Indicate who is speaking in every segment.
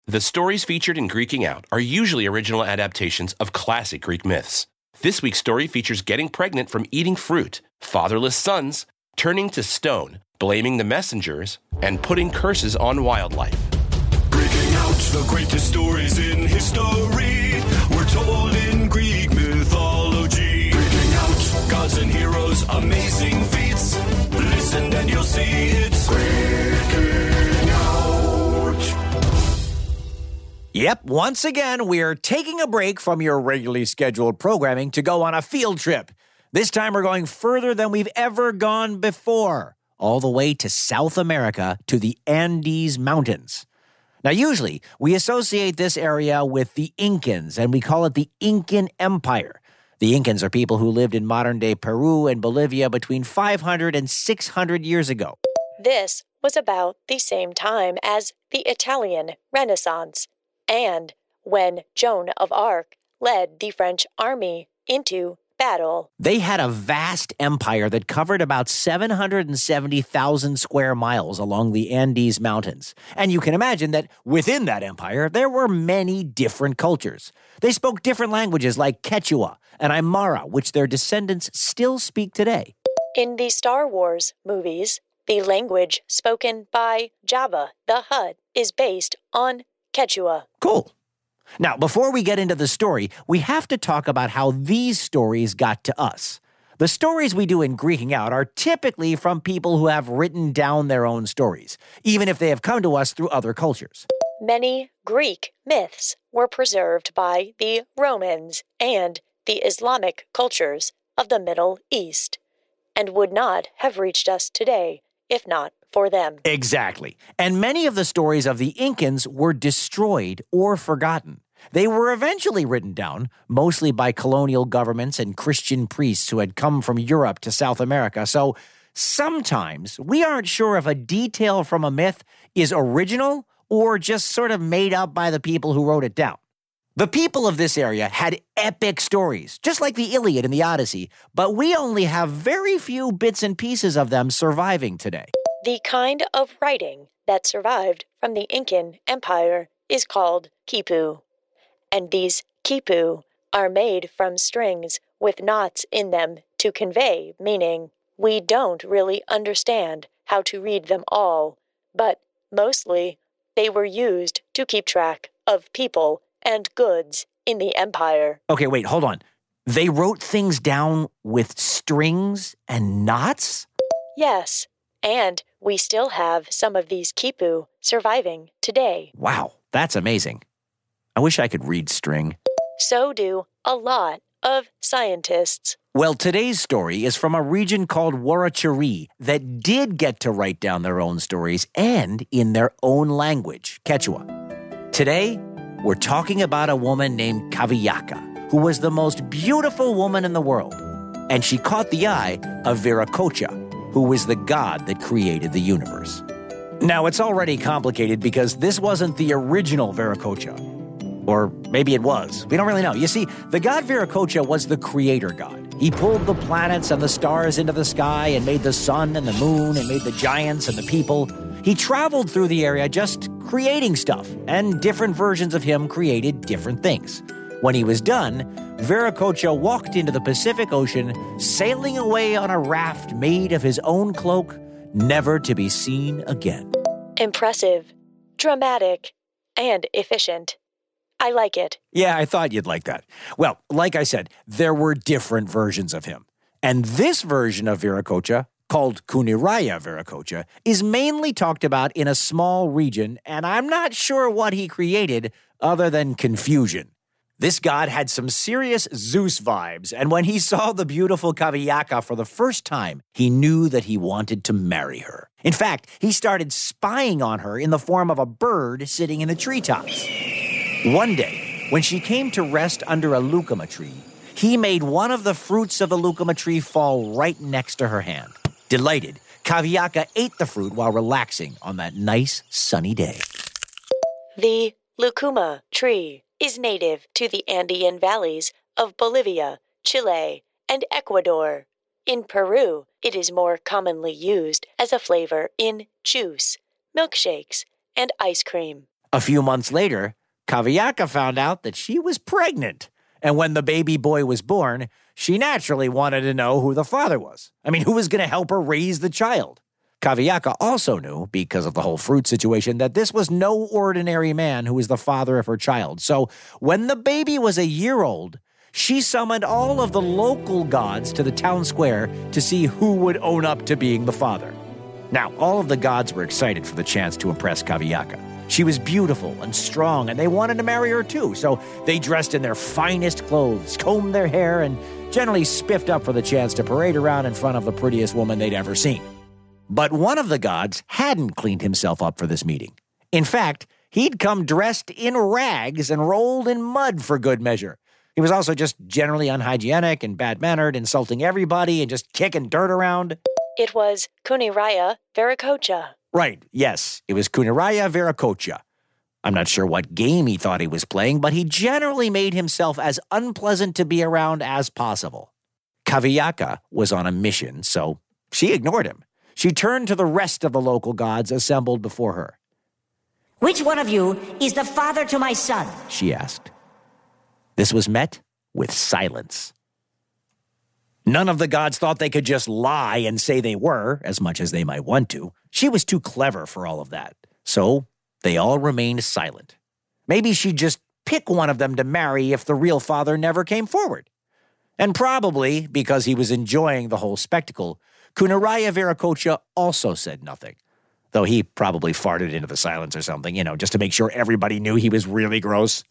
Speaker 1: The stories featured in Greeking Out are usually original adaptations of classic Greek myths. This week's story features getting pregnant from eating fruit, fatherless sons, turning to stone, blaming the messengers, and putting curses on wildlife.
Speaker 2: Greeking Out, the greatest stories in history were told in Greek mythology. Greeking Out, gods and heroes, amazing feats. Listen and you'll see it's Greeking Out.
Speaker 3: Yep, once again, we're taking a break from your regularly scheduled programming to go on a field trip. This time we're going further than we've ever gone before, all the way to South America to the Andes Mountains. Now, usually, we associate this area with the Incans, and we call it the Incan Empire. The Incans are people who lived in modern-day Peru and Bolivia between 500 and 600 years ago.
Speaker 4: This was about the same time as the Italian Renaissance, and when Joan of Arc led the French army into battle.
Speaker 3: They had a vast empire that covered about 770,000 square miles along the Andes Mountains. And you can imagine that within that empire, there were many different cultures. They spoke different languages like Quechua and Aymara, which their descendants still speak today.
Speaker 4: In the Star Wars movies, the language spoken by Jabba the Hutt is based on Quechua.
Speaker 3: Cool. Now, before we get into the story, we have to talk about how these stories got to us. The stories we do in Greeking Out are typically from people who have written down their own stories, even if they have come to us through other cultures.
Speaker 4: Many Greek myths were preserved by the Romans and the Islamic cultures of the Middle East, and would not have reached us today if not for them.
Speaker 3: Exactly. And many of the stories of the Incans were destroyed or forgotten. They were eventually written down, mostly by colonial governments and Christian priests who had come from Europe to South America. So sometimes we aren't sure if a detail from a myth is original or just sort of made up by the people who wrote it down. The people of this area had epic stories, just like the Iliad and the Odyssey, but we only have very few bits and pieces of them surviving today.
Speaker 4: The kind of writing that survived from the Incan Empire is called quipu, and these quipu are made from strings with knots in them to convey meaning. We don't really understand how to read them all, but mostly they were used to keep track of people and goods in the empire.
Speaker 3: Okay, wait, hold on. They wrote things down with strings and knots?
Speaker 4: Yes, and we still have some of these quipu surviving today.
Speaker 3: Wow, that's amazing. I wish I could read string.
Speaker 4: So do a lot of scientists.
Speaker 3: Well, today's story is from a region called Huarachuri that did get to write down their own stories and in their own language, Quechua. Today, we're talking about a woman named Kaviyaka, who was the most beautiful woman in the world. And she caught the eye of Viracocha, who was the god that created the universe. Now, it's already complicated because this wasn't the original Viracocha. Or maybe it was. We don't really know. You see, the god Viracocha was the creator god. He pulled the planets and the stars into the sky and made the sun and the moon and made the giants and the people. He traveled through the area just creating stuff, and different versions of him created different things. When he was done, Viracocha walked into the Pacific Ocean, sailing away on a raft made of his own cloak, never to be seen again.
Speaker 4: Impressive, dramatic, and efficient. I like it.
Speaker 3: Yeah, I thought you'd like that. Well, like I said, there were different versions of him. And this version of Viracocha, called Kuniraya Viracocha, is mainly talked about in a small region, and I'm not sure what he created other than confusion. This god had some serious Zeus vibes, and when he saw the beautiful Kaviyaka for the first time, he knew that he wanted to marry her. In fact, he started spying on her in the form of a bird sitting in the treetops. One day, when she came to rest under a lucuma tree, he made one of the fruits of the lucuma tree fall right next to her hand. Delighted, Kaviyaka ate the fruit while relaxing on that nice, sunny day.
Speaker 4: The lucuma tree is native to the Andean valleys of Bolivia, Chile, and Ecuador. In Peru, it is more commonly used as a flavor in juice, milkshakes, and ice cream.
Speaker 3: A few months later, Kaviyaka found out that she was pregnant. And when the baby boy was born, she naturally wanted to know who the father was. I mean, who was going to help her raise the child? Kaviyaka also knew, because of the whole fruit situation, that this was no ordinary man who was the father of her child. So when the baby was a year old, she summoned all of the local gods to the town square to see who would own up to being the father. Now, all of the gods were excited for the chance to impress Kaviyaka. She was beautiful and strong, and they wanted to marry her too, so they dressed in their finest clothes, combed their hair, and generally spiffed up for the chance to parade around in front of the prettiest woman they'd ever seen. But one of the gods hadn't cleaned himself up for this meeting. In fact, he'd come dressed in rags and rolled in mud for good measure. He was also just generally unhygienic and bad-mannered, insulting everybody and just kicking dirt around.
Speaker 4: It was Kuniraya Viracocha.
Speaker 3: Right, yes, it was Kuniraya Viracocha. I'm not sure what game he thought he was playing, but he generally made himself as unpleasant to be around as possible. Kaviyaka was on a mission, so she ignored him. She turned to the rest of the local gods assembled before her.
Speaker 5: "Which one of you is the father to my son?"
Speaker 3: she asked. This was met with silence. None of the gods thought they could just lie and say they were, as much as they might want to. She was too clever for all of that. So they all remained silent. Maybe she'd just pick one of them to marry if the real father never came forward. And probably, because he was enjoying the whole spectacle, Kuniraya Viracocha also said nothing. Though he probably farted into the silence or something, just to make sure everybody knew he was really gross.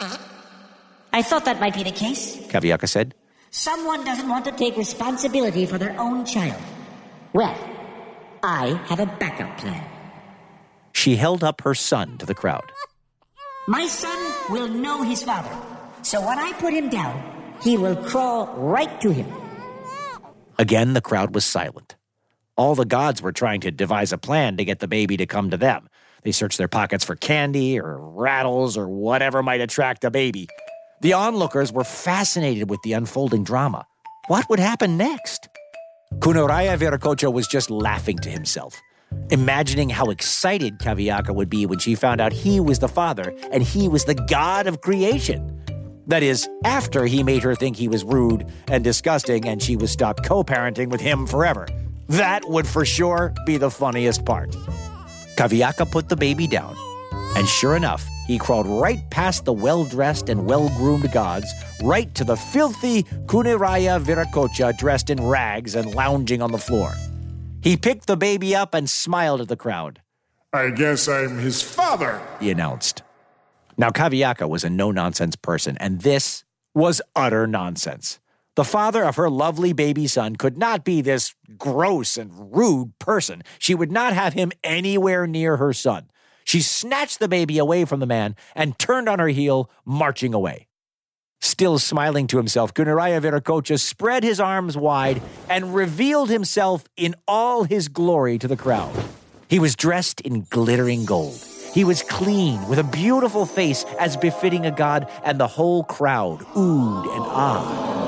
Speaker 5: "I thought that might be the case,"
Speaker 3: Kaviyaka said.
Speaker 5: "Someone doesn't want to take responsibility for their own child. Well, I have a backup plan."
Speaker 3: She held up her son to the crowd.
Speaker 5: "My son will know his father, so when I put him down, he will crawl right to him."
Speaker 3: Again, the crowd was silent. All the gods were trying to devise a plan to get the baby to come to them. They searched their pockets for candy or rattles or whatever might attract the baby. The onlookers were fascinated with the unfolding drama. What would happen next? Kuniraya Viracocha was just laughing to himself, imagining how excited Kaviyaka would be when she found out he was the father and he was the god of creation. That is, after he made her think he was rude and disgusting and she was stopped co-parenting with him forever. That would for sure be the funniest part. Kaviyaka put the baby down, and sure enough, he crawled right past the well-dressed and well-groomed gods, right to the filthy Kuniraya Viracocha dressed in rags and lounging on the floor. He picked the baby up and smiled at the crowd.
Speaker 6: "I guess I'm his father,"
Speaker 3: he announced. Now, Kaviyaka was a no-nonsense person, and this was utter nonsense. The father of her lovely baby son could not be this gross and rude person. She would not have him anywhere near her son. She snatched the baby away from the man and turned on her heel, marching away. Still smiling to himself, Kuniraya Viracocha spread his arms wide and revealed himself in all his glory to the crowd. He was dressed in glittering gold. He was clean, with a beautiful face as befitting a god, and the whole crowd oohed and ahed.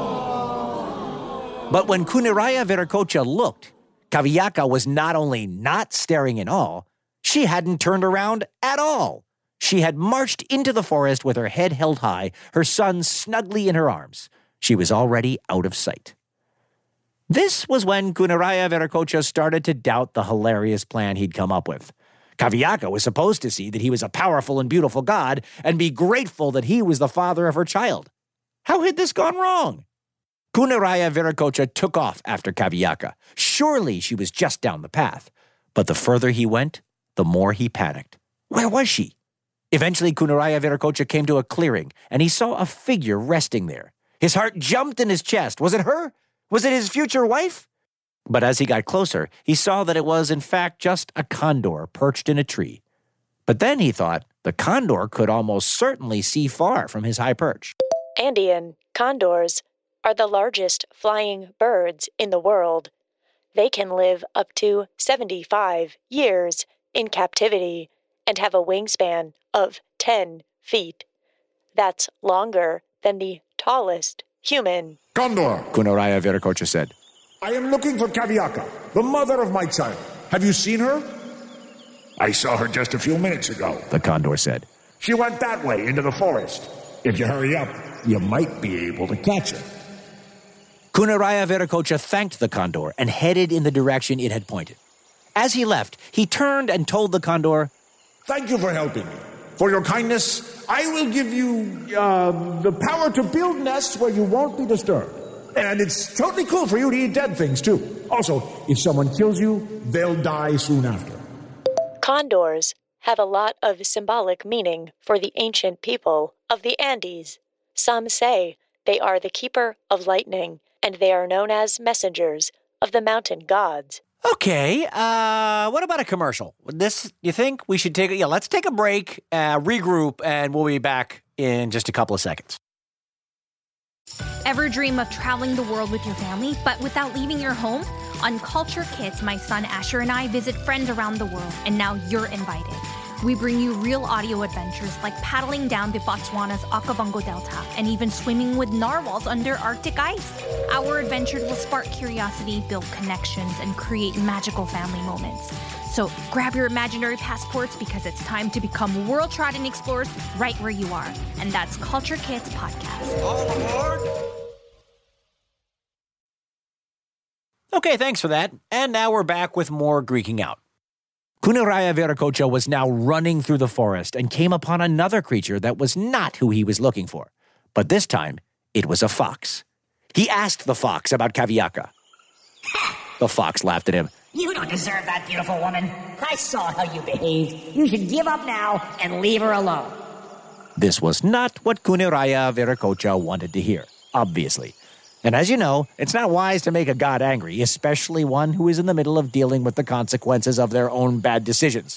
Speaker 3: But when Kuniraya Viracocha looked, Kaviyaka was not only not staring in awe, she hadn't turned around at all. She had marched into the forest with her head held high, her son snugly in her arms. She was already out of sight. This was when Kuniraya Viracocha started to doubt the hilarious plan he'd come up with. Kaviyaka was supposed to see that he was a powerful and beautiful god and be grateful that he was the father of her child. How had this gone wrong? Kuniraya Viracocha took off after Kaviyaka. Surely she was just down the path. But the further he went, the more he panicked. Where was she? Eventually, Kuniraya Viracocha came to a clearing, and he saw a figure resting there. His heart jumped in his chest. Was it her? Was it his future wife? But as he got closer, he saw that it was, in fact, just a condor perched in a tree. But then he thought the condor could almost certainly see far from his high perch.
Speaker 4: Andean condors are the largest flying birds in the world. They can live up to 75 years in captivity and have a wingspan of 10 feet. That's longer than the tallest human.
Speaker 6: "Condor,"
Speaker 3: Kuniraya Viracocha said.
Speaker 6: "I am looking for Kaviyaka, the mother of my child. Have you seen her?" I saw her just a few minutes ago,
Speaker 3: the condor said.
Speaker 6: She went that way into the forest. If you hurry up, you might be able to catch her.
Speaker 3: Cunaraya Viracocha thanked the condor and headed in the direction it had pointed. As he left, he turned and told the condor,
Speaker 6: Thank you for helping me. For your kindness, I will give you the power to build nests where you won't be disturbed. And it's totally cool for you to eat dead things, too. Also, if someone kills you, they'll die soon after.
Speaker 4: Condors have a lot of symbolic meaning for the ancient people of the Andes. Some say they are the keeper of lightning, and they are known as messengers of the mountain gods.
Speaker 3: Okay, what about a commercial? You think we should let's take a break, regroup, and we'll be back in just a couple of seconds.
Speaker 7: Ever dream of traveling the world with your family, but without leaving your home? On Culture Kids, my son Asher and I visit friends around the world, and now you're invited. We bring you real audio adventures like paddling down the Botswana's Okavango Delta and even swimming with narwhals under Arctic ice. Our adventures will spark curiosity, build connections, and create magical family moments. So grab your imaginary passports because it's time to become world-trodden explorers right where you are. And that's Culture Kids Podcast.
Speaker 2: All aboard!
Speaker 3: Okay, thanks for that. And now we're back with more Greeking Out. Cunaraya Viracocha was now running through the forest and came upon another creature that was not who he was looking for. But this time, it was a fox. He asked the fox about Kaviaka. The fox laughed at him.
Speaker 5: You don't deserve that beautiful woman. I saw how you behaved. You should give up now and leave her alone.
Speaker 3: This was not what Cunaraya Viracocha wanted to hear, obviously. And as you know, it's not wise to make a god angry, especially one who is in the middle of dealing with the consequences of their own bad decisions.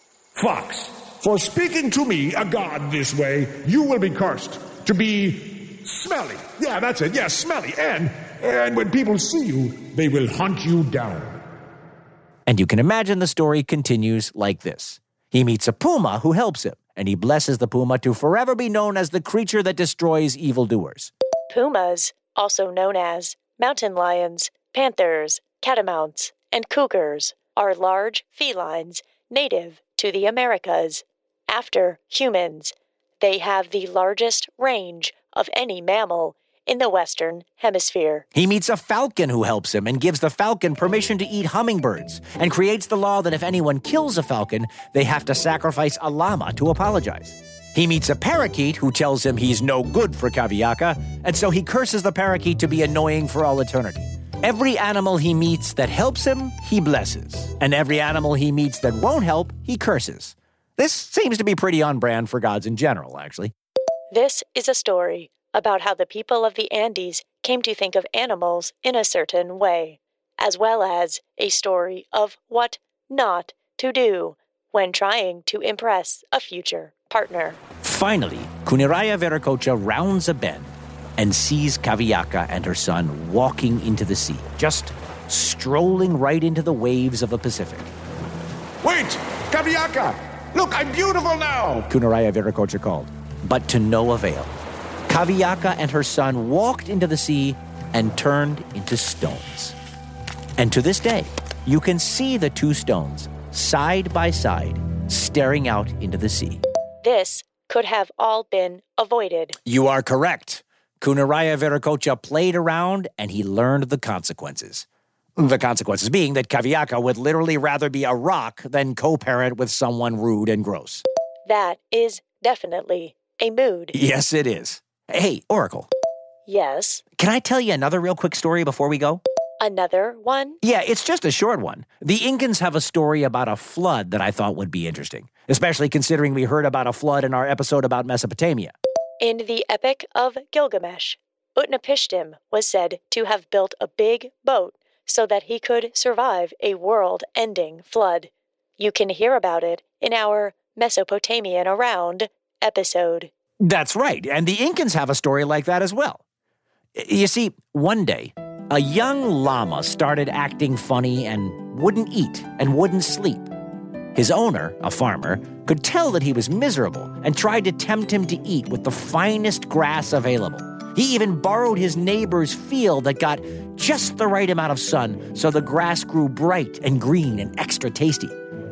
Speaker 6: Fox, for speaking to me, a god, this way, you will be cursed. To be smelly. Yeah, that's it. Yeah, smelly. And when people see you, they will hunt you down.
Speaker 3: And you can imagine the story continues like this. He meets a puma who helps him, and he blesses the puma to forever be known as the creature that destroys evildoers.
Speaker 4: Pumas, also known as mountain lions, panthers, catamounts, and cougars, are large felines native to the Americas. After humans, they have the largest range of any mammal in the Western Hemisphere.
Speaker 3: He meets a falcon who helps him and gives the falcon permission to eat hummingbirds and creates the law that if anyone kills a falcon, they have to sacrifice a llama to apologize. He meets a parakeet who tells him he's no good for Kaviaka, and so he curses the parakeet to be annoying for all eternity. Every animal he meets that helps him, he blesses. And every animal he meets that won't help, he curses. This seems to be pretty on brand for gods in general, actually.
Speaker 4: This is a story about how the people of the Andes came to think of animals in a certain way, as well as a story of what not to do when trying to impress a future partner.
Speaker 3: Finally, Cunaraya Viracocha rounds a bend and sees Kaviaka and her son walking into the sea, just strolling right into the waves of the Pacific.
Speaker 6: Wait! Kaviaka! Look, I'm beautiful now!
Speaker 3: Cunaraya Viracocha called, but to no avail. Kaviaka and her son walked into the sea and turned into stones. And to this day, you can see the two stones side by side, staring out into the sea.
Speaker 4: This could have all been avoided.
Speaker 3: You are correct. Cunaraya Viracocha played around and he learned the consequences. The consequences being that Kaviaka would literally rather be a rock than co-parent with someone rude and gross.
Speaker 4: That is definitely a mood.
Speaker 3: Yes, it is. Hey, Oracle.
Speaker 4: Yes.
Speaker 3: Can I tell you another real quick story before we go?
Speaker 4: Another one?
Speaker 3: Yeah, it's just a short one. The Incans have a story about a flood that I thought would be interesting, especially considering we heard about a flood in our episode about Mesopotamia.
Speaker 4: In the Epic of Gilgamesh, Utnapishtim was said to have built a big boat so that he could survive a world-ending flood. You can hear about it in our Mesopotamian Around episode.
Speaker 3: That's right, and the Incans have a story like that as well. You see, one day, a young llama started acting funny and wouldn't eat and wouldn't sleep. His owner, a farmer, could tell that he was miserable and tried to tempt him to eat with the finest grass available. He even borrowed his neighbor's field that got just the right amount of sun so the grass grew bright and green and extra tasty.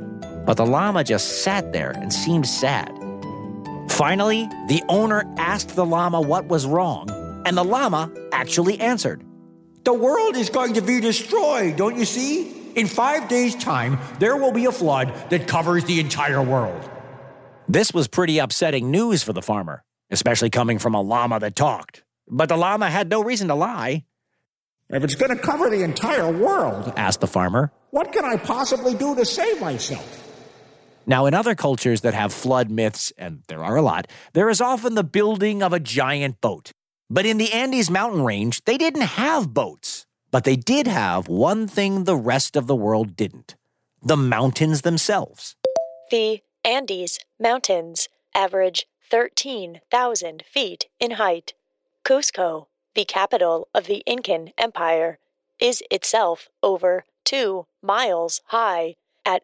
Speaker 3: But the llama just sat there and seemed sad. Finally, the owner asked the llama what was wrong, and the llama actually answered.
Speaker 6: The world is going to be destroyed, don't you see? In 5 days' time, there will be a flood that covers the entire world.
Speaker 3: This was pretty upsetting news for the farmer, especially coming from a llama that talked. But the llama had no reason to lie.
Speaker 6: If it's going to cover the entire world,
Speaker 3: asked the farmer,
Speaker 6: what can I possibly do to save myself?
Speaker 3: Now, in other cultures that have flood myths, and there are a lot, there is often the building of a giant boat. But in the Andes mountain range, they didn't have boats. But they did have one thing the rest of the world didn't: the mountains themselves.
Speaker 4: The Andes Mountains average 13,000 feet in height. Cusco, the capital of the Incan Empire, is itself over 2 miles high at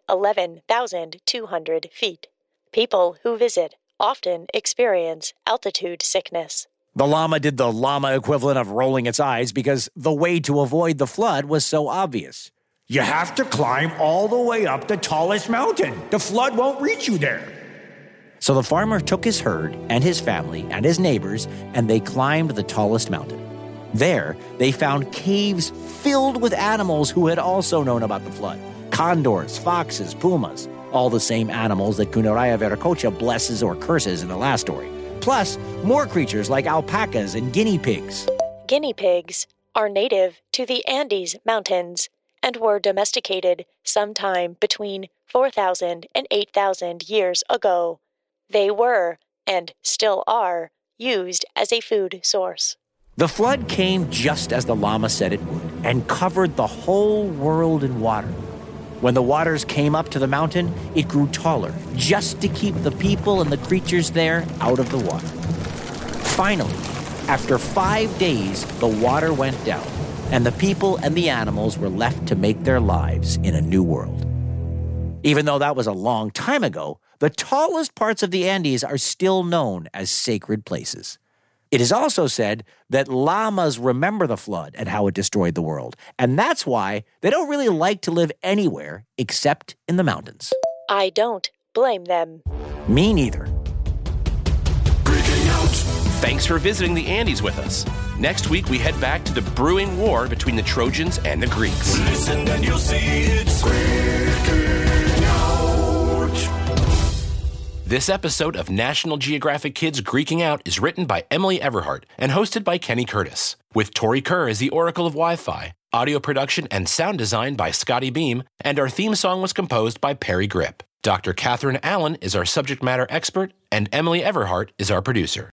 Speaker 4: 11,200 feet. People who visit often experience altitude sickness.
Speaker 3: The llama did the llama equivalent of rolling its eyes because the way to avoid the flood was so obvious.
Speaker 6: You have to climb all the way up the tallest mountain. The flood won't reach you there.
Speaker 3: So the farmer took his herd and his family and his neighbors, and they climbed the tallest mountain. There, they found caves filled with animals who had also known about the flood. Condors, foxes, pumas, all the same animals that Cunaraya Viracocha blesses or curses in the last story. Plus, more creatures like alpacas and guinea pigs.
Speaker 4: Guinea pigs are native to the Andes Mountains and were domesticated sometime between 4,000 and 8,000 years ago. They were, and still are, used as a food source.
Speaker 3: The flood came just as the llama said it would and covered the whole world in water. When the waters came up to the mountain, it grew taller, just to keep the people and the creatures there out of the water. Finally, after 5 days, the water went down, and the people and the animals were left to make their lives in a new world. Even though that was a long time ago, the tallest parts of the Andes are still known as sacred places. It is also said that llamas remember the flood and how it destroyed the world, and that's why they don't really like to live anywhere except in the mountains.
Speaker 4: I don't blame them.
Speaker 3: Me neither.
Speaker 2: Geeking out.
Speaker 1: Thanks for visiting the Andes with us. Next week, we head back to the brewing war between the Trojans and the Greeks.
Speaker 2: Listen and you'll see it's Geeking Out.
Speaker 1: This episode of National Geographic Kids Greeking Out is written by Emily Everhart and hosted by Kenny Curtis, with Tori Kerr as the Oracle of Wi-Fi, audio production and sound design by Scotty Beam, and our theme song was composed by Perry Grip. Dr. Catherine Allen is our subject matter expert, and Emily Everhart is our producer.